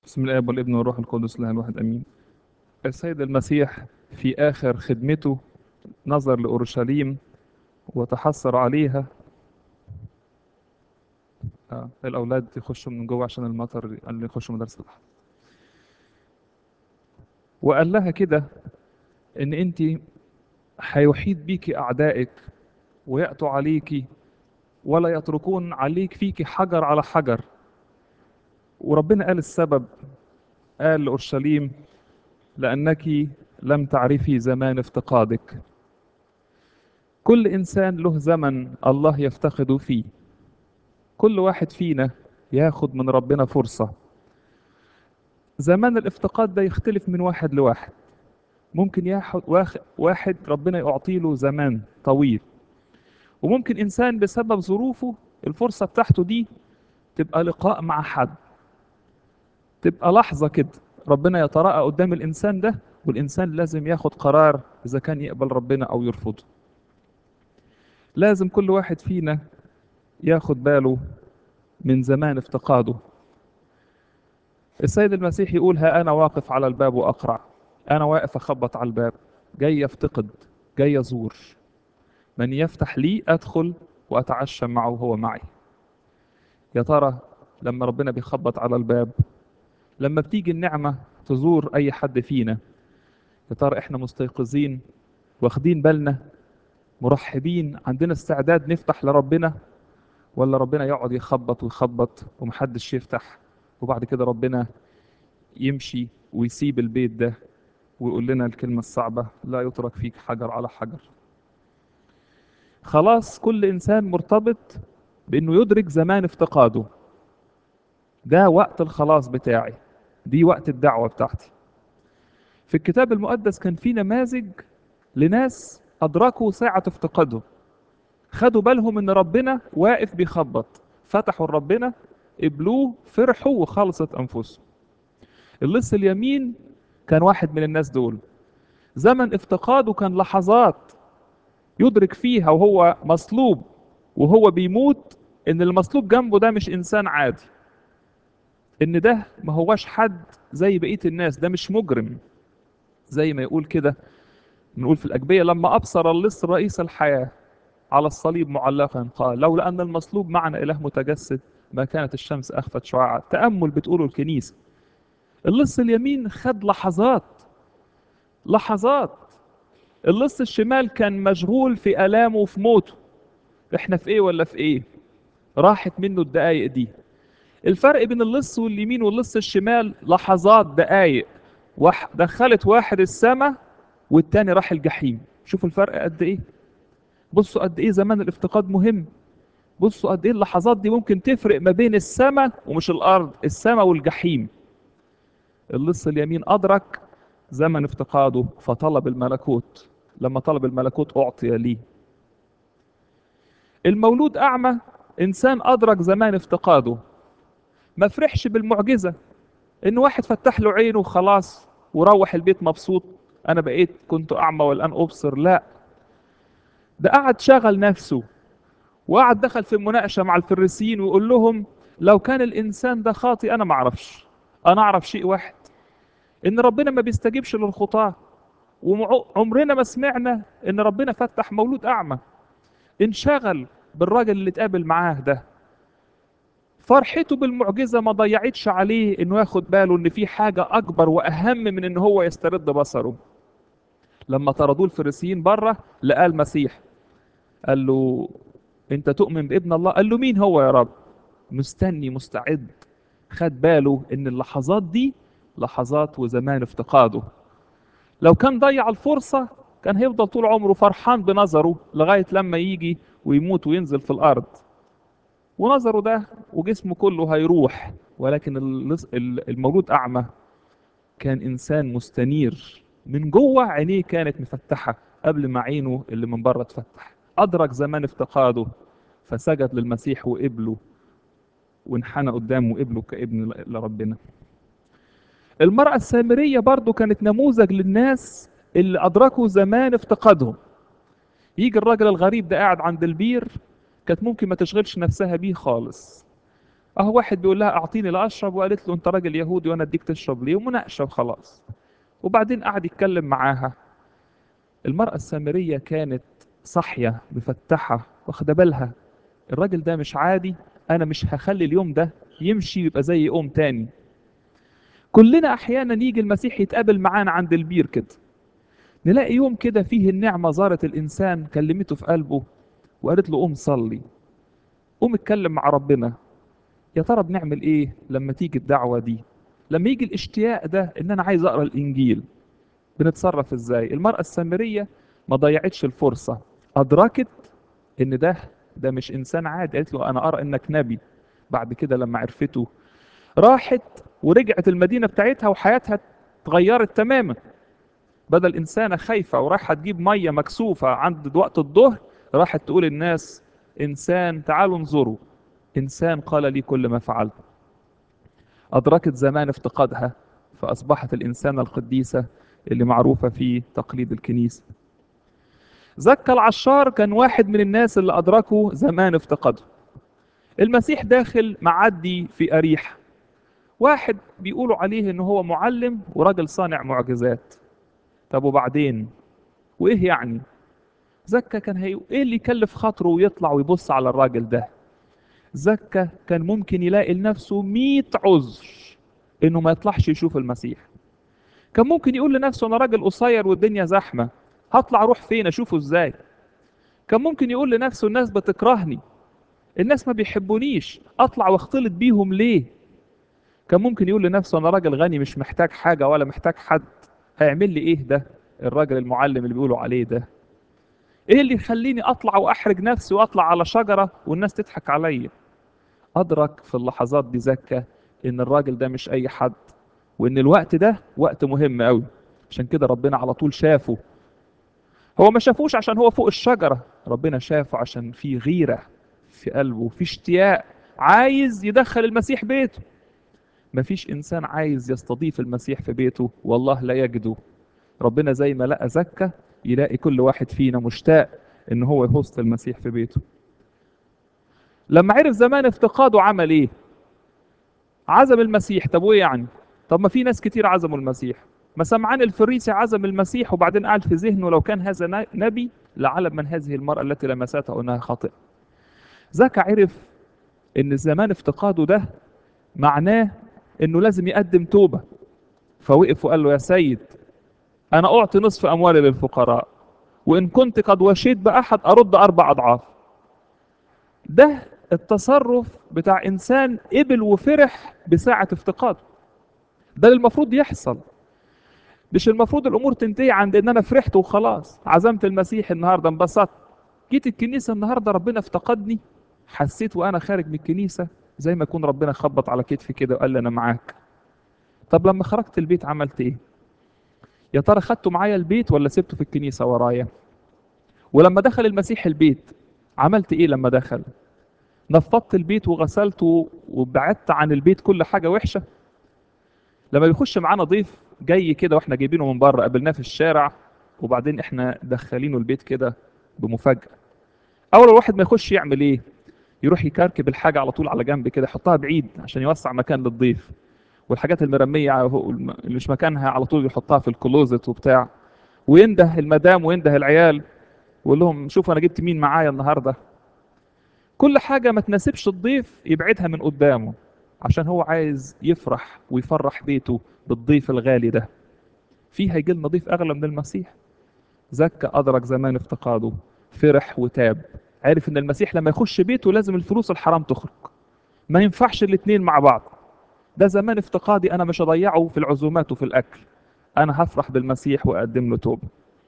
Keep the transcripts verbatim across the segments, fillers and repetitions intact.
بسم الله والابن والروح القدس له الواحد امين. السيد المسيح في اخر خدمته نظر لاورشليم وتحسر عليها. آه. الاولاد يخشوا من جوه عشان المطر، قال لي يخشوا مدرسه الأحد. وقال لها كده ان انت هيحيط بيكي اعدائك وياتوا عليكي ولا يتركون عليك فيكي حجر على حجر. وربنا قال السبب، قال لاورشليم لانك لم تعرفي زمان افتقادك. كل انسان له زمن الله يفتقد فيه. كل واحد فينا ياخد من ربنا فرصة. زمان الافتقاد ده يختلف من واحد لواحد. ممكن ياخد واخ- واحد ربنا يعطي له زمان طويل، وممكن إنسان بسبب ظروفه الفرصة بتاعته دي تبقى لقاء مع حد، تبقى لحظة كده ربنا يتراءى قدام الإنسان ده، والإنسان لازم ياخد قرار إذا كان يقبل ربنا أو يرفضه. لازم كل واحد فينا ياخد باله من زمان افتقاده. السيد المسيح يقول: ها أنا واقف على الباب وأقرع. أنا واقف أخبط على الباب، جاي يفتقد، جاي يزور. من يفتح لي أدخل وأتعشى معه وهو معي. يا ترى لما ربنا بيخبط على الباب، لما بتيجي النعمة تزور أي حد فينا، يا ترى إحنا مستيقظين واخدين بالنا مرحبين عندنا استعداد نفتح لربنا، ولا ربنا يقعد يخبط ويخبط ومحدش يفتح، وبعد كده ربنا يمشي ويسيب البيت ده ويقول لنا الكلمة الصعبة: لا يترك فيك حجر على حجر. خلاص كل إنسان مرتبط بأنه يدرك زمان افتقاده. ده وقت الخلاص بتاعي، دي وقت الدعوة بتاعتي. في الكتاب المقدس كان في نماذج لناس أدركوا ساعة افتقادهم، خدوا بالهم إن ربنا واقف بيخبط، فتحوا لربنا، قبلوه، فرحوا وخلصت أنفسهم. اللص اليمين كان واحد من الناس دول. زمن افتقاده كان لحظات يدرك فيها وهو مصلوب وهو بيموت ان المصلوب جنبه ده مش انسان عادي، ان ده ما هواش حد زي بقية الناس، ده مش مجرم. زي ما يقول كده، نقول في الأجبية: لما أبصر اللص رئيس الحياة على الصليب معلقا قال: لولا أن المصلوب معنا إله متجسد ما كانت الشمس أخفت شعاعها. تأمل بتقوله الكنيسة. اللص اليمين خد لحظات، لحظات. اللص الشمال كان مشغول في آلامه وفي موته. احنا في ايه ولا في ايه؟ راحت منه الدقايق دي. الفرق بين اللص واليمين واللص الشمال لحظات، دقايق. واحد دخلت واحد السماء والتاني راح الجحيم. شوفوا الفرق قد ايه. بصوا قد ايه زمان الافتقاد مهم. بصوا قد ايه اللحظات دي ممكن تفرق ما بين السماء ومش الارض، السماء والجحيم. اللص اليمين ادرك زمن افتقاده فطلب الملكوت. لما طلب الملكوت اعطي ليه. المولود اعمى انسان ادرك زمان افتقاده، ما فرحش بالمعجزه ان واحد فتح له عينه وخلاص وروح البيت مبسوط. انا بقيت كنت اعمى والان ابصر. لا، ده قعد شغل نفسه وقعد دخل في مناقشه مع الفريسيين ويقول لهم: لو كان الانسان ده خاطئ انا ما اعرفش. انا اعرف شيء واحد، ان ربنا ما بيستجيبش للخطاه، وعمرنا ما سمعنا ان ربنا فتح مولود اعمى. انشغل بالراجل اللي اتقابل معاه ده. فرحته بالمعجزة ما ضيعتش عليه انه ياخد باله ان في حاجة اكبر واهم من ان هو يسترد بصره. لما طردوه الفريسيين بره لقى المسيح، قال له: انت تؤمن بابن الله؟ قال له: مين هو يا رب؟ مستني مستعد. خد باله ان اللحظات دي لحظات وزمان افتقاده. لو كان ضيع الفرصة كان هيفضل طول عمره فرحان بنظره لغاية لما يجي ويموت وينزل في الارض، ونظره ده وجسمه كله هيروح. ولكن اللص- المولود أعمى كان إنسان مستنير من جوه، عينيه كانت مفتحة قبل ما عينه اللي من بره تفتح. أدرك زمان افتقاده فسجد للمسيح وقبله، وانحنى قدامه وقبله كابن ل- لربنا. المرأة السامرية برضو كانت نموذج للناس اللي أدركوا زمان افتقادهم. يجي الراجل الغريب ده قاعد عند البير، كانت ممكن ما تشغلش نفسها بيه خالص. اهو واحد بيقول لها اعطيني لا اشرب، وقالت له انت راجل يهودي وانا اديك تشرب ليه، ومناقشه وخلاص. وبعدين قعد يتكلم معاها. المرأة السامرية كانت صاحية مفتحة واخدة بالها، الراجل ده مش عادي، انا مش هخلي اليوم ده يمشي ويبقى زي يوم تاني. كلنا احيانا يجي المسيح يتقابل معانا عند البير كده، نلاقي يوم كده فيه النعمة زارت الانسان، كلمته في قلبه وقالت له قوم صلي، قوم اتكلم مع ربنا. يا ترى بنعمل ايه لما تيجي الدعوة دي، لما يجي الاشتياق ده ان انا عايز اقرا الانجيل؟ بنتصرف ازاي؟ المرأة السامرية ما ضيعتش الفرصة، ادركت ان ده ده مش انسان عادي، قالت له انا ارى انك نبي. بعد كده لما عرفته راحت ورجعت المدينة بتاعتها وحياتها اتغيرت تماما. بدل إنسانة خايفة ورايحة تجيب مية مكسوفة عند وقت الظهر، راحت تقول الناس إنسان تعالوا انظروا، إنسان قال لي كل ما فعلت. أدركت زمان افتقادها، فأصبحت الإنسانة القديسة اللي معروفة في تقليد الكنيسة. زكا العشار كان واحد من الناس اللي أدركوا زمان افتقاده. المسيح داخل معدي في أريحة، واحد بيقولوا عليه ان هو معلم وراجل صانع معجزات. طب وبعدين؟ وايه يعني؟ زكا كان هي ايه اللي يكلف خاطره ويطلع ويبص على الراجل ده؟ زكا كان ممكن يلاقي لنفسه مية عذر انه ما يطلعش يشوف المسيح. كان ممكن يقول لنفسه انا راجل قصير والدنيا زحمه، هطلع اروح فين اشوفه ازاي؟ كان ممكن يقول لنفسه الناس بتكرهني، الناس ما بيحبونيش، اطلع واختلط بيهم ليه؟ كان ممكن يقول لنفسه انا راجل غني مش محتاج حاجه ولا محتاج حد، هيعمل لي ايه ده الراجل المعلم اللي بيقولوا عليه ده؟ ايه اللي يخليني اطلع واحرج نفسي واطلع على شجره والناس تضحك عليا؟ ادرك في اللحظات دي زكا ان الراجل ده مش اي حد، وان الوقت ده وقت مهم قوي. عشان كده ربنا على طول شافه. هو ما شافوش عشان هو فوق الشجره، ربنا شافه عشان في غيره في قلبه، في اشتياق، عايز يدخل المسيح بيته. مفيش انسان عايز يستضيف المسيح في بيته والله لا يجده. ربنا زي ما لقى زكا يلاقي كل واحد فينا مشتاق ان هو يهوست المسيح في بيته. لما عرف زمان افتقاده عمل ايه؟ عزم المسيح. طب وايه يعني؟ طب ما في ناس كتير عزموا المسيح. ما سمعان الفريسي عزم المسيح وبعدين قال في ذهنه لو كان هذا نبي لعلم من هذه المرأة التي لمسته انها خاطئة. زكا عرف ان زمان افتقاده ده معناه انه لازم يقدم توبة. فوقف وقال له يا سيد، أنا أعطي نصف أموالي للفقراء، وإن كنت قد وشيت بأحد أرد أربع أضعاف. ده التصرف بتاع إنسان قبل وفرح بساعة افتقاده. ده اللي المفروض يحصل. مش المفروض الأمور تنتهي عند إن أنا فرحت وخلاص، عزمت المسيح النهاردة انبسطت، جيت الكنيسة النهاردة ربنا افتقدني، حسيت وأنا خارج من الكنيسة زي ما يكون ربنا خبط على كتفي كده وقال لي أنا معاك. طب لما خرجت البيت عملت إيه؟ يا ترى خدته معايا البيت ولا سبته في الكنيسة ورايا؟ ولما دخل المسيح البيت عملت ايه؟ لما دخل نفضت البيت وغسلته وبعدت عن البيت كل حاجة وحشة؟ لما بيخش معانا ضيف جاي كده واحنا جايبينه من بره قابلناه في الشارع وبعدين احنا دخلينه البيت كده بمفاجأة، اول الواحد ما يخش يعمل ايه؟ يروح يكركب الحاجة على طول على جنب كده يحطها بعيد عشان يوسع مكان للضيف، والحاجات المرمية اللي مش مكانها على طول يحطها في الكلوزت وبتاع، وينده المدام وينده العيال ويقول لهم شوفوا انا جبت مين معايا النهارده. كل حاجة ما تناسبش الضيف يبعدها من قدامه عشان هو عايز يفرح ويفرح بيته بالضيف الغالي ده. فيه هيجي لنا ضيف أغلى من المسيح؟ زكى أدرك زمان افتقاده، فرح وتاب، عارف إن المسيح لما يخش بيته لازم الفلوس الحرام تخرج، ما ينفعش الاتنين مع بعض. ده زمان افتقادي، أنا مش هضيعه في العزومات وفي الأكل، أنا هفرح بالمسيح وأقدم له توبة.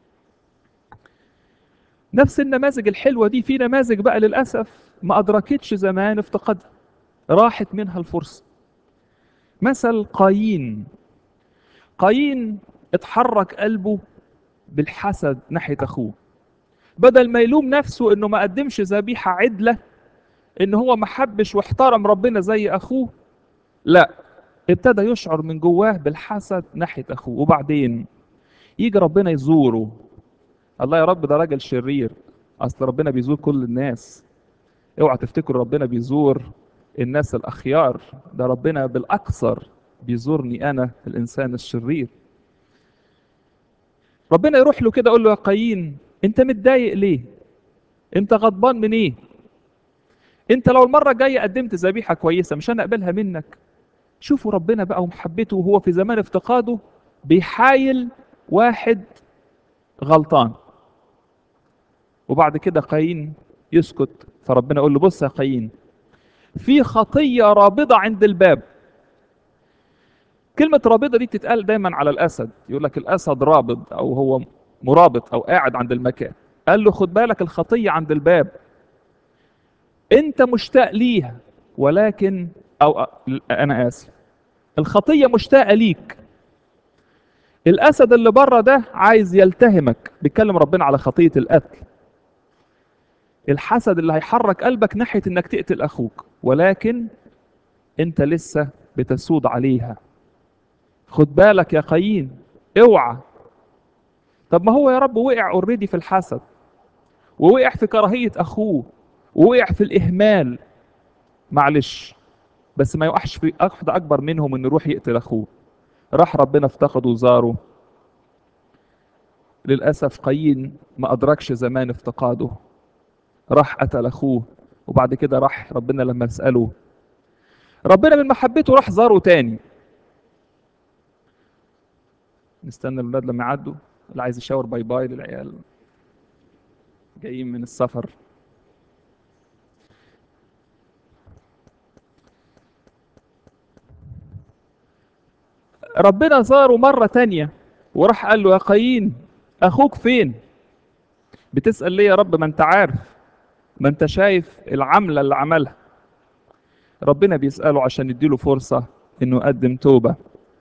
نفس النماذج الحلوة دي في نماذج بقى للأسف ما أدركتش زمان افتقادها، راحت منها الفرصة. مثل قايين. قايين اتحرك قلبه بالحسد ناحية أخوه، بدل ما يلوم نفسه إنه ما قدمش ذبيحة عدلة، إن هو ما حبش واحترم ربنا زي أخوه، لا، ابتدى يشعر من جواه بالحسد ناحية أخوه. وبعدين يجي ربنا يزوره، الله يا رب ده راجل شرير، أصل ربنا بيزور كل الناس. اوعى تفتكروا ربنا بيزور الناس الأخيار، ده ربنا بالأكثر بيزورني أنا الإنسان الشرير. ربنا يروح له كده يقول له يا قايين أنت متضايق ليه؟ أنت غضبان من إيه؟ أنت لو المرة الجاية قدمت ذبيحة كويسة مش أنا أقبلها منك؟ شوفوا ربنا بقى ومحبته وهو في زمان افتقاده بيحايل واحد غلطان. وبعد كده قايين يسكت، فربنا يقول له بص يا قايين، في خطية رابضة عند الباب. كلمة رابضة دي بتتقال دايما على الأسد، يقول لك الأسد رابض أو هو مرابط أو قاعد عند المكان. قال له خد بالك الخطية عند الباب، أنت مشتاق ليها ولكن أو أنا آسف، الخطية مشتاقة ليك. الأسد اللي بره ده عايز يلتهمك، بيتكلم ربنا على خطية القتل. الحسد اللي هيحرك قلبك ناحية إنك تقتل أخوك، ولكن أنت لسه بتسود عليها. خد بالك يا قايين، اوعى. طب ما هو يا رب وقع اوريدي في الحسد، ووقع في كراهية أخوه، ووقع في الإهمال. معلش، بس ما يوقعش في أحد أكبر منهم إنه يروح يقتل أخوه. راح ربنا افتقده وزاره. للأسف قايين ما أدركش زمان افتقاده، راح قتل أخوه. وبعد كده راح ربنا لما سأله، ربنا من محبته راح زاره تاني. نستنى الولاد لما يعدوا، اللي عايز يشاور باي باي للعيال جايين من السفر. ربنا زاره مرة تانية وراح قال له يا قايين أخوك فين؟ بتسأل ليه يا رب؟ ما أنت عارف، ما أنت شايف العملة اللي عملها. ربنا بيسأله عشان يديله فرصة إنه يقدم توبة.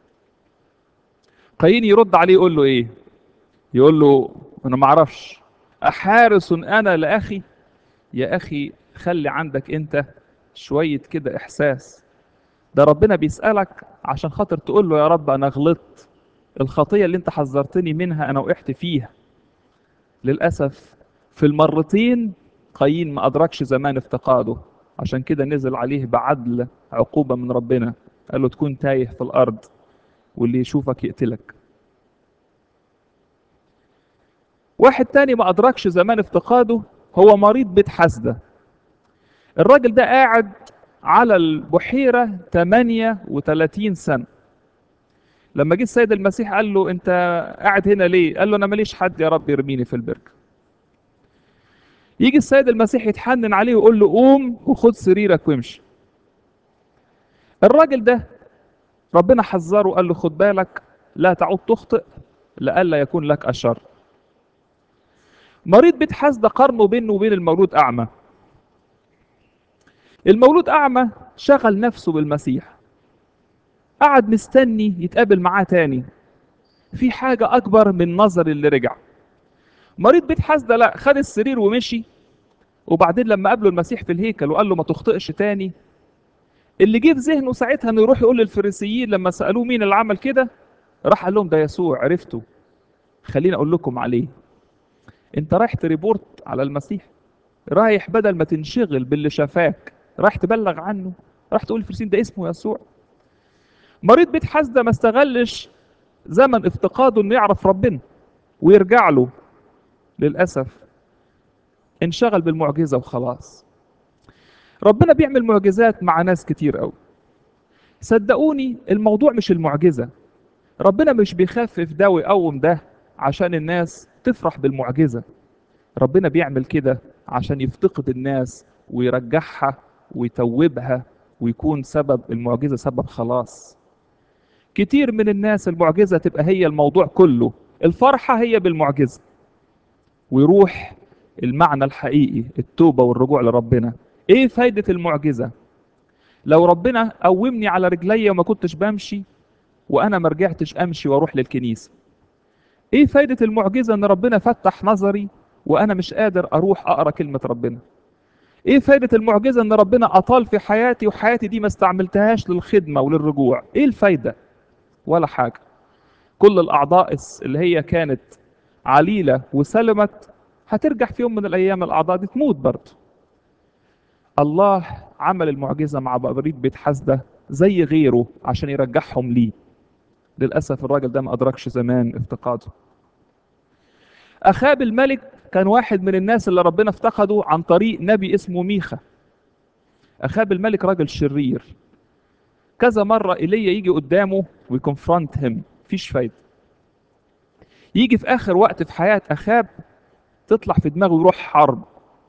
قايين يرد عليه يقول له إيه؟ يقول له أنا ما أعرفش، أحارس أنا لأخي؟ يا أخي خلي عندك أنت شوية كده إحساس. ده ربنا بيسألك عشان خاطر تقول له يا رب أنا غلطت، الخطية اللي أنت حذرتني منها أنا وقعت فيها. للأسف في المرتين قايين ما أدركش زمان افتقاده، عشان كده نزل عليه بعدل عقوبة من ربنا، قال له تكون تايه في الأرض واللي يشوفك يقتلك. واحد تاني ما أدركش زمان افتقاده، هو مريض بيت حسدة. الراجل ده قاعد على البحيرة ثمانية وثلاثين سنة. لما جه السيد المسيح قال له انت قاعد هنا ليه؟ قال له انا ماليش حد يا رب يرميني في البركة. يجي السيد المسيح يتحنن عليه ويقول له قوم وخد سريرك وامشي. الراجل ده ربنا حذره وقال له خد بالك لا تعود تخطئ لئلا يكون لك أشر. مريض بيت حسدة قارنه بينه وبين المولود أعمى. المولود أعمى شغل نفسه بالمسيح، قعد مستني يتقابل معاه تاني في حاجة أكبر من نظر اللي رجع. مريض بيت حسدة لا، خد السرير ومشي. وبعدين لما قابله المسيح في الهيكل وقال له ما تخطئش تاني، اللي جه في ذهنه ساعتها انه يروح يقول للفريسيين لما سألوه مين اللي عمل كده، راح قال لهم ده يسوع عرفته، خليني اقول لكم عليه. انت رايح تريبورت على المسيح؟ رايح بدل ما تنشغل باللي شافاك رايح تبلغ عنه؟ راح تقول للفريسيين ده اسمه يسوع. مريض بيت حسدة ما استغلش زمن افتقاده انه يعرف ربنا ويرجع له. للأسف انشغل بالمعجزة وخلاص. ربنا بيعمل معجزات مع ناس كتير قوي. صدقوني الموضوع مش المعجزة، ربنا مش بيخفف ده ويقوم ده عشان الناس تفرح بالمعجزة. ربنا بيعمل كده عشان يفتقد الناس ويرجعها ويتوبها ويكون سبب المعجزة سبب خلاص. كتير من الناس المعجزة تبقى هي الموضوع كله، الفرحة هي بالمعجزة، ويروح المعنى الحقيقي التوبة والرجوع لربنا. ايه فايدة المعجزة لو ربنا قومني على رجلي وما كنتش بمشي وانا ما رجعتش امشي واروح للكنيسة؟ ايه فايدة المعجزة ان ربنا فتح نظري وانا مش قادر اروح اقرا كلمة ربنا؟ ايه فايدة المعجزة ان ربنا اطال في حياتي وحياتي دي ما استعملتهاش للخدمة وللرجوع؟ ايه الفايدة؟ ولا حاجة. كل الاعضاء اللي هي كانت عليلة وسلمت هترجع في يوم من الايام الاعضاء دي تموت برضه. الله عمل المعجزة مع بريد بيت حسدة زي غيره عشان يرجعهم ليه. للأسف الراجل ده ما أدركش زمان افتقاده. أخاب الملك كان واحد من الناس اللي ربنا افتقده عن طريق نبي اسمه ميخا. أخاب الملك راجل شرير، كذا مرة إيليا يجي قدامه ويكونفرونت هيم، مفيش فايدة. يجي في آخر وقت في حياة أخاب تطلع في دماغه يروح حرب.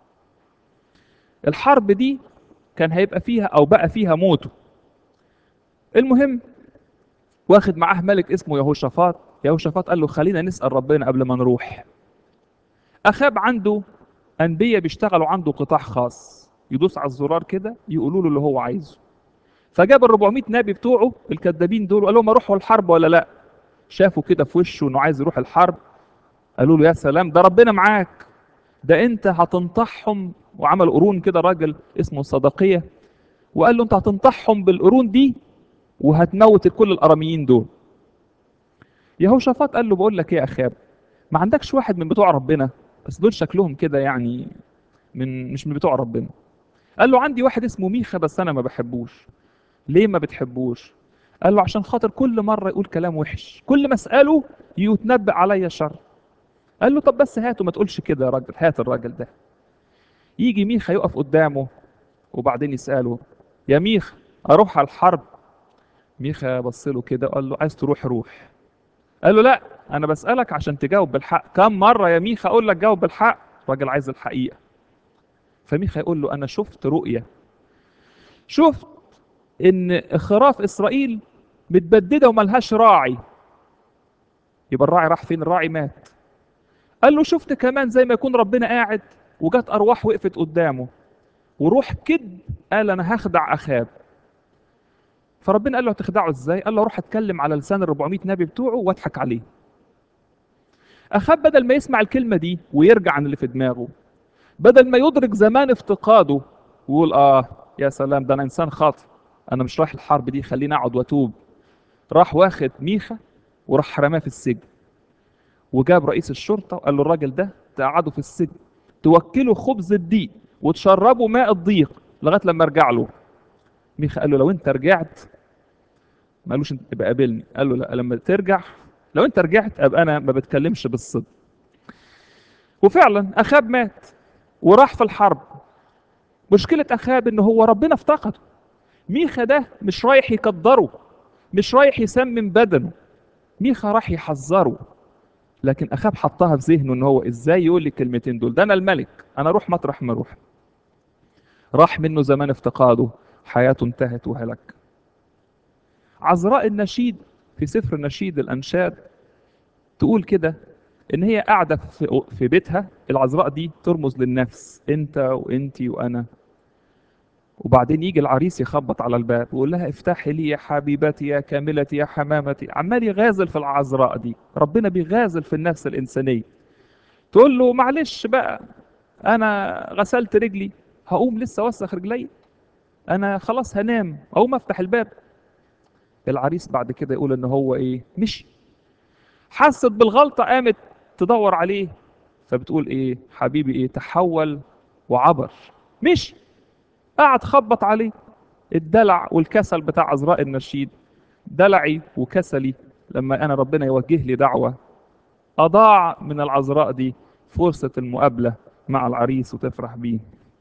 الحرب دي كان هيبقى فيها أو بقى فيها موته. المهم واخد معاه ملك اسمه يهوشافاط. يهوشافاط قال له خلينا نسأل ربنا قبل ما نروح. أخاب عنده أنبياء بيشتغلوا عنده قطاع خاص، يدوس على الزرار كده يقولوا له اللي هو عايزه. فجاب ال أربعمائة نبي بتوعه الكذابين دول وقال لهم اروحوا الحرب ولا لا. شافوا كده في وشه انه عايز يروح الحرب، قالوا له يا سلام ده ربنا معاك، ده انت هتنطحهم. وعمل قرون كده راجل اسمه صدقية، وقال له انت هتنطحهم بالقرون دي وهتموت كل الاراميين دول. يهوشافاط قال له بقول لك ايه يا اخاب، ما عندكش واحد من بتوع ربنا؟ بس دول شكلهم كده يعني من مش من بتوع ربنا. قال له عندي واحد اسمه ميخا بس انا ما بحبوش. ليه ما بتحبوش؟ قال له عشان خاطر كل مره يقول كلام وحش، كل ما اساله يتنبأ عليا شر. قال له طب بس هاته، ما تقولش كده يا راجل، هات الراجل ده. يجي ميخا يقف قدامه وبعدين يساله يا ميخا اروح على الحرب؟ ميخا بص له كده وقال له عايز تروح روح. قال له لا، انا بسالك عشان تجاوب بالحق. كم مره يا ميخا اقول لك جاوب بالحق؟ الراجل عايز الحقيقه. فميخا يقول له انا شفت رؤيه، شفت ان خراف اسرائيل متبدده وملهاش راعي. يبقى الراعي راح فين؟ الراعي مات. قال له شفت كمان زي ما يكون ربنا قاعد وجات ارواح وقفت قدامه وروح كد قال انا هخدع اخاب. فربنا قال له هتخدعه ازاي؟ قال له روح اتكلم على لسان ال أربعمائة نبي بتوعه واضحك عليه. اخاب بدل ما يسمع الكلمه دي ويرجع عن اللي في دماغه، بدل ما يدرك زمان افتقاده ويقول اه يا سلام ده انا انسان خاطئ، انا مش رايح الحرب دي، خليني اقعد واتوب، راح واخد ميخا وراح رماه في السجن. وجاب رئيس الشرطه وقال له الراجل ده تقعده في السجن، توكله خبز الضيق وتشربه ماء الضيق لغايه لما ارجع له. ميخا قال له لو انت رجعت، ما قالوش انت ابقى قابلني، قال له لا لما ترجع، لو انت رجعت ابقى انا ما بتكلمش بالصدق. وفعلا اخاب مات وراح في الحرب. مشكله اخاب ان هو ربنا افتقده. ميخا ده مش رايح يقدره، مش رايح يسمم بدنه، ميخا راح يحذره. لكن اخاب حطها في ذهنه ان هو ازاي يقول لي الكلمتين دول، ده انا الملك، انا اروح مطرح ما اروح. راح منه زمان افتقاده، حياته انتهت وهلك. عذراء النشيد في سفر نشيد الانشاد تقول كده ان هي قاعده في في بيتها. العذراء دي ترمز للنفس، انت وانتي وانا. وبعدين يجي العريس يخبط على الباب ويقول لها افتحي لي يا حبيبتي يا كاملتي يا حمامتي. عمال يغازل في العذراء دي، ربنا بيغازل في النفس الانسانيه. تقول له معلش بقى، انا غسلت رجلي هقوم لسه اوسخ رجلي، انا خلاص هنام اقوم افتح الباب. العريس بعد كده يقول ان هو ايه، مشي. حست بالغلطه قامت تدور عليه، فبتقول ايه حبيبي ايه، تحول وعبر، مشي. قعد خبط عليه. الدلع والكسل بتاع عذراء النشيد، دلعي وكسلي لما انا ربنا يوجه لي دعوه، اضاع من العذراء دي فرصه المقابله مع العريس وتفرح بيه.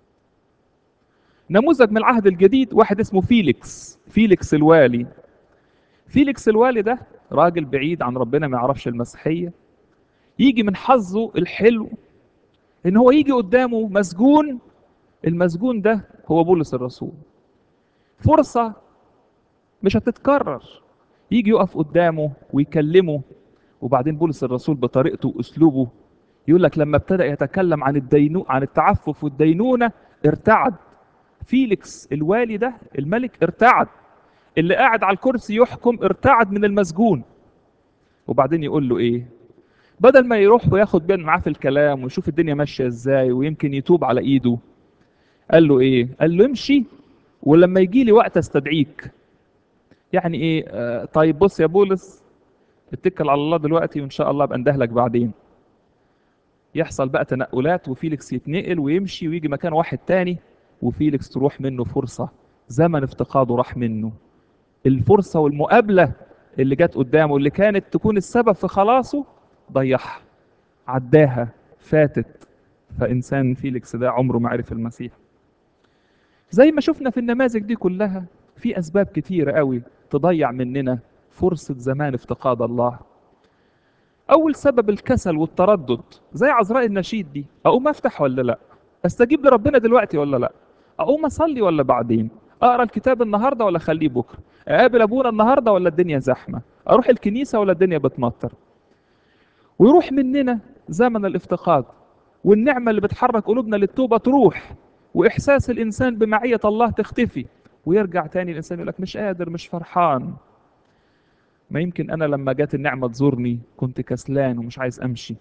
نموذج من العهد الجديد واحد اسمه فيليكس، فيليكس الوالي. فيليكس الوالي ده راجل بعيد عن ربنا، ما يعرفش المسيحيه. يجي من حظه الحلو ان هو يجي قدامه مسجون. المسجون ده هو بولس الرسول. فرصه مش هتتكرر. يجي يقف قدامه ويكلمه. وبعدين بولس الرسول بطريقته واسلوبه يقول لك لما ابتدأ يتكلم عن الدينو عن التعفف والدينونة ارتعد. فيليكس الوالي ده الملك ارتعد، اللي قاعد على الكرسي يحكم ارتعد من المسجون. وبعدين يقول له ايه، بدل ما يروح وياخد بين معاه في الكلام ويشوف الدنيا ماشية ازاي ويمكن يتوب على ايده، قال له ايه، قال له امشي ولما يجي لي وقت استدعيك. يعني ايه، آه طيب بص يا بولس، اتكل على الله دلوقتي وان شاء الله ابقى اندهلك بعدين. يحصل بقى تنقلات وفيليكس يتنقل ويمشي ويجي مكان واحد تاني. وفيليكس تروح منه فرصة، زمن افتقاده راح منه. الفرصة والمقابلة اللي جت قدامه اللي كانت تكون السبب في خلاصه ضيعها، عداها، فاتت. فإنسان فيليكس ده عمره ما عرف المسيح. زي ما شفنا في النماذج دي كلها، في أسباب كتيرة قوي تضيع مننا فرصة زمان افتقاد الله. أول سبب الكسل والتردد، زي عذراء النشيد دي، أقوم أفتح ولا لأ؟ أستجيب لربنا دلوقتي ولا لأ؟ أقوم أصلي ولا بعدين؟ أقرأ الكتاب النهاردة ولا أخليه بكرة؟ أقابل أبونا النهاردة ولا الدنيا زحمة؟ أروح الكنيسة ولا الدنيا بتمطر؟ ويروح مننا زمن الافتقاد، والنعمة اللي بتحرك قلوبنا للتوبة تروح، وإحساس الإنسان بمعية الله تختفي، ويرجع تاني الإنسان يقول لك مش قادر، مش فرحان. ما يمكن أنا لما جات النعمة تزورني كنت كسلان ومش عايز أمشي.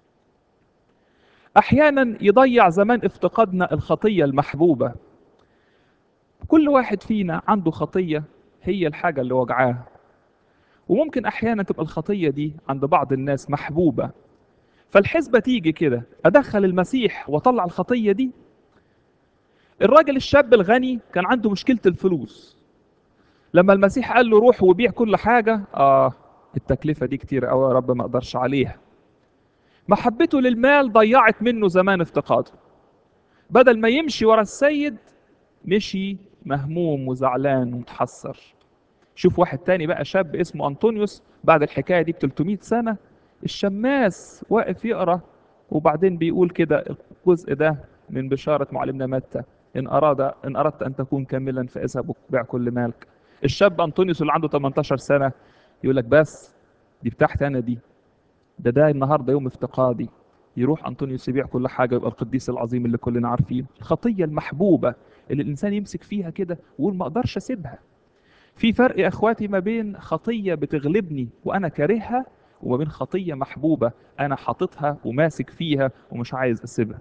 أحيانا يضيع زمان افتقادنا الخطية المحبوبة. كل واحد فينا عنده خطية هي الحاجة اللي وجعاه، وممكن أحيانا تبقى الخطية دي عند بعض الناس محبوبة، فالحسبة تيجي كده، أدخل المسيح وأطلع الخطية دي. الراجل الشاب الغني كان عنده مشكلة الفلوس، لما المسيح قال له روح وبيع كل حاجة، آه التكلفة دي كتير أوي يا رب، ما أقدرش عليها. محبته للمال ضيعت منه زمان افتقاده. بدل ما يمشي ورا السيد، مشي مهموم وزعلان ومتحسر. شوف واحد تاني بقى شاب اسمه أنطونيوس، بعد الحكاية دي ب ثلاثمائة سنة، الشماس واقف يقرأ، وبعدين بيقول كده الجزء ده من بشارة معلمنا متى: إن أراد إن أردت أن تكون كاملا فاذهب وبيع كل مالك. الشاب أنطونيوس اللي عنده تمنتاشر سنة يقول لك بس دي بتاعتي أنا دي، ده ده النهارده يوم افتقادي. يروح أنطونيوس يبيع كل حاجة، يبقى القديس العظيم اللي كلنا عارفينه. الخطية المحبوبة اللي الإنسان يمسك فيها كده ويقول ما أقدرش أسيبها. في فرق يا اخواتي ما بين خطية بتغلبني وانا كارهها، وما بين خطية محبوبة انا حاططها وماسك فيها ومش عايز اسيبها.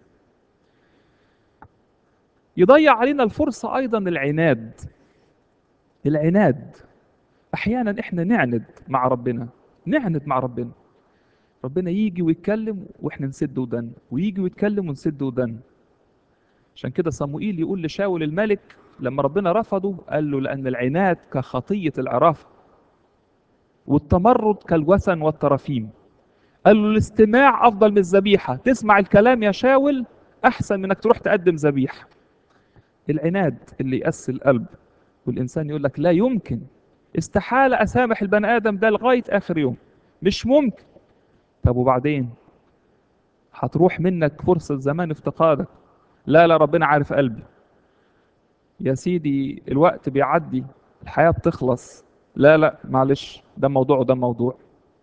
يضيع علينا الفرصة ايضا العناد. العناد، احيانا احنا نعند مع ربنا، نعند مع ربنا. ربنا يجي ويتكلم واحنا نسد ودن، ويجي ويتكلم ونسد ودن. عشان كده صموئيل يقول لشاول الملك لما ربنا رفضه، قال له لان العناد كخطية العرافة، والتمرد كالوثن والترافيم. قال له الاستماع افضل من الذبيحه، تسمع الكلام يا شاول احسن من انك تروح تقدم ذبيحه. العناد اللي يقسي القلب، والانسان يقول لك لا يمكن، استحاله اسامح البني ادم ده لغايه اخر يوم، مش ممكن. طب وبعدين؟ هتروح منك فرصه زمان افتقادك. لا لا، ربنا عارف قلبي يا سيدي، الوقت بيعدي، الحياه بتخلص. لا لا معلش، ده موضوع وده موضوع.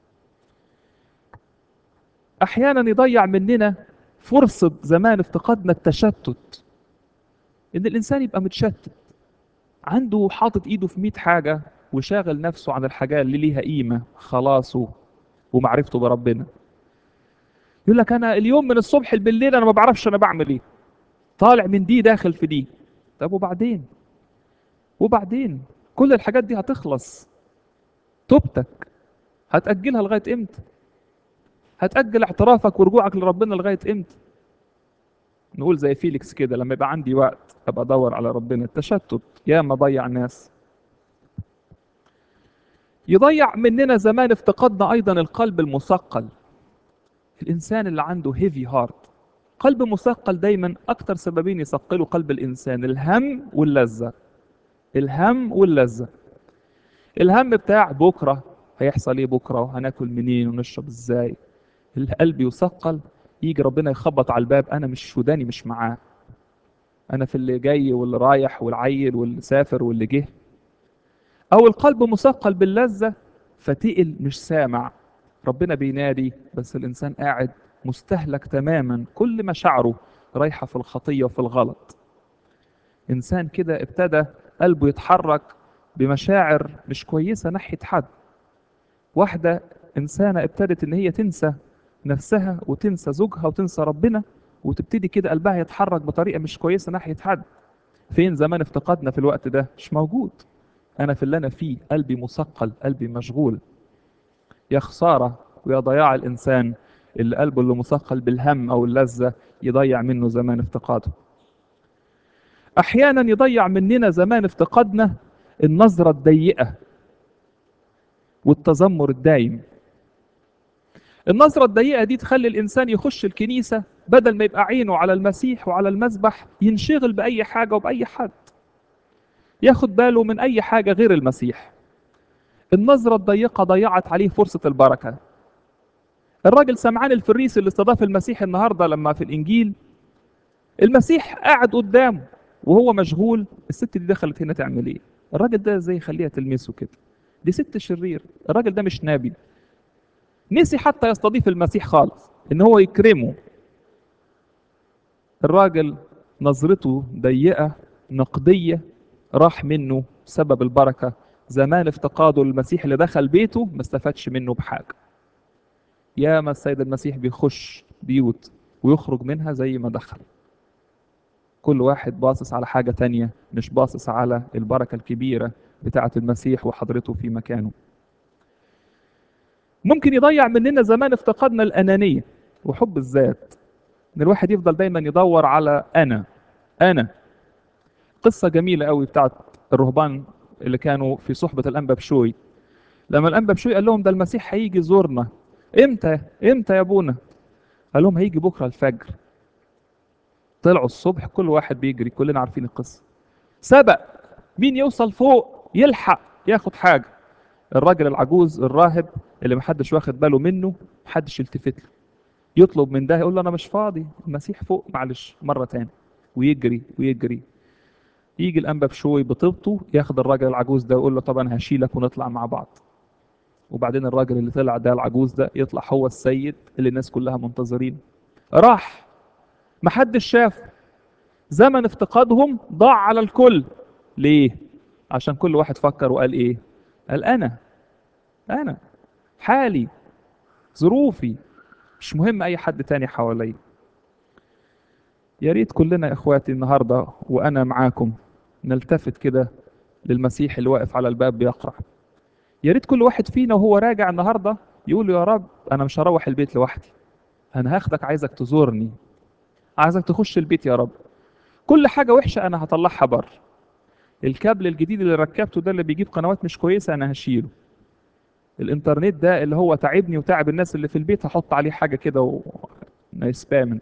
احيانا يضيع مننا فرصه زمان افتقادنا التشتت، ان الانسان يبقى متشتت، عنده حاطط ايده في مية حاجه، وشاغل نفسه عن الحاجه اللي ليها قيمه، خلاصه ومعرفته بربنا. يقول لك انا اليوم من الصبح بالليل انا ما بعرفش انا بعمل ايه، طالع من دي داخل في دي. طب وبعدين؟ وبعدين كل الحاجات دي هتخلص. توبتك هتأجلها لغايه امتى؟ هتأجل اعترافك ورجوعك لربنا لغايه امتى؟ نقول زي فيليكس كده، لما يبقى عندي وقت ابقى ادور على ربنا. التشتت يا ما ضيع ناس. يضيع مننا زمان افتقادنا ايضا القلب المثقل. الانسان اللي عنده هيفي هارت، قلب مثقل، دايما اكتر سببين يثقلوا قلب الانسان: الهم واللذة. الهم واللذة. الهم بتاع بكرة هيحصل ايه، بكرة وهناكل منين ونشرب ازاي. القلب يثقل، يجي ربنا يخبط على الباب، انا مش وداني مش معاه، انا في اللي جاي واللي رايح والعيل واللي سافر واللي جه. او القلب مثقل باللذة، فتقل مش سامع، ربنا بينادي بس الانسان قاعد مستهلك تماما، كل مشاعره رايحة في الخطية وفي الغلط. انسان كده ابتدى قلبه يتحرك بمشاعر مش كويسة ناحية حد. واحدة انسانة ابتدت ان هي تنسى نفسها وتنسى زوجها وتنسى ربنا، وتبتدي كده قلبها يتحرك بطريقة مش كويسة ناحية حد. فين زمان افتقدنا في الوقت ده؟ مش موجود. انا في اللي انا فيه قلبي مثقل، قلبي مشغول. يا خسارة ويا ضياع الانسان اللي قلبه اللي مثقل بالهم او اللذة يضيع منه زمان افتقاده. احيانا يضيع مننا زمان افتقادنا النظرة الضيقة والتذمر الدايم. النظرة الضيقة دي تخلي الانسان يخش الكنيسة بدل ما يبقى عينه على المسيح وعلى المذبح ينشغل باي حاجة وباي حد، ياخد باله من اي حاجة غير المسيح. النظرة الضيقة ضيعت عليه فرصة البركة. الراجل سمعان الفريسي اللي استضاف المسيح النهاردة لما في الانجيل، المسيح قاعد قدامه وهو مشغول، الست دي دخلت هنا تعمل ايه؟ الراجل ده ازاي يخليها تلمسه كده؟ دي ست شرير، الراجل ده مش نبي. نسي حتى يستضيف المسيح خالص ان هو يكرمه. الراجل نظرته ضيقة نقدية، راح منه سبب البركة. زمان افتقاده للمسيح اللي دخل بيته ما استفادش منه بحاجة. يا ما السيد المسيح بيخش بيوت ويخرج منها زي ما دخل. كل واحد باصص على حاجة تانية، مش باصص على البركة الكبيرة بتاعة المسيح وحضرته في مكانه. ممكن يضيع مننا زمان افتقادنا الأنانية وحب الذات، ان الواحد يفضل دايما يدور على انا انا. قصة جميلة قوي بتاعة الرهبان اللي كانوا في صحبة الأنبا بشوي. لما الأنبا بشوي قال لهم ده المسيح هيجي يزورنا، امتى امتى يا ابونا؟ قال لهم هيجي بكرة الفجر. طلعوا الصبح كل واحد بيجري، كلنا عارفين القصة. سبق مين يوصل فوق يلحق ياخد حاجة؟ الراجل العجوز الراهب اللي محدش واخد باله منه، محدش يلتفت له. يطلب من ده يقول له انا مش فاضي، المسيح فوق معلش مرة تاني. ويجري ويجري. يجي الانبا بشوي بطيبته ياخد الراجل العجوز ده ويقول له طب انا هشيلك ونطلع مع بعض. وبعدين الراجل اللي طلع ده العجوز ده يطلع هو السيد اللي الناس كلها منتظرين. راح محدش شاف. زمن افتقادهم ضاع على الكل. ليه؟ عشان كل واحد فكر وقال ايه؟ قال انا انا حالي ظروفي، مش مهم اي حد تاني حواليا. يا ريت كلنا يا اخواتي النهارده وانا معاكم نلتفت كده للمسيح اللي واقف على الباب بيقرع. يا ريت كل واحد فينا وهو راجع النهارده يقول يا رب انا مش هروح البيت لوحدي، انا هاخدك عايزك تزورني، عايزك تخش البيت يا رب. كل حاجه وحشه انا هطلعها بره. الكابل الجديد اللي ركبته ده اللي بيجيب قنوات مش كويسه انا هشيله. الانترنت ده اللي هو تعبني وتعب الناس اللي في البيت هحط عليه حاجه كده و... سبامنت.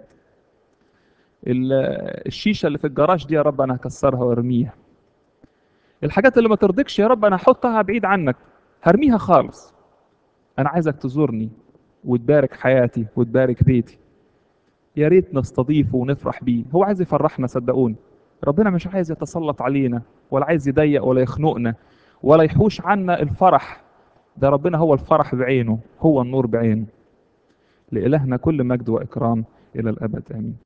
الشيشه اللي في الجراج دي يا رب انا هكسرها وارميها. الحاجات اللي ما ترضيكش يا رب انا هحطها بعيد عنك، هرميها خالص. انا عايزك تزورني وتبارك حياتي وتبارك بيتي. يا ريت نستضيفه ونفرح بيه، هو عايز يفرحنا صدقوني. ربنا مش عايز يتسلط علينا ولا عايز يضيق ولا يخنقنا ولا يحوش عنا الفرح. ده ربنا هو الفرح بعينه، هو النور بعينه. لإلهنا كل مجد وإكرام إلى الأبد آمين.